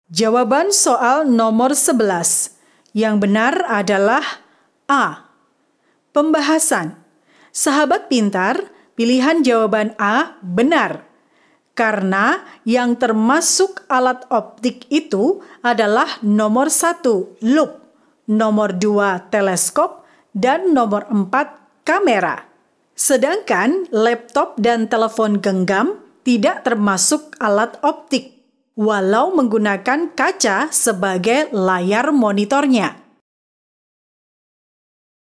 Jawaban soal nomor 11. Yang benar adalah A. Pembahasan. Sahabat pintar, pilihan jawaban A benar. Karena yang termasuk alat optik itu adalah nomor 1, loop, nomor 2, teleskop, dan nomor 4, kamera. Sedangkan laptop dan telepon genggam tidak termasuk alat optik, walau menggunakan kaca sebagai layar monitornya.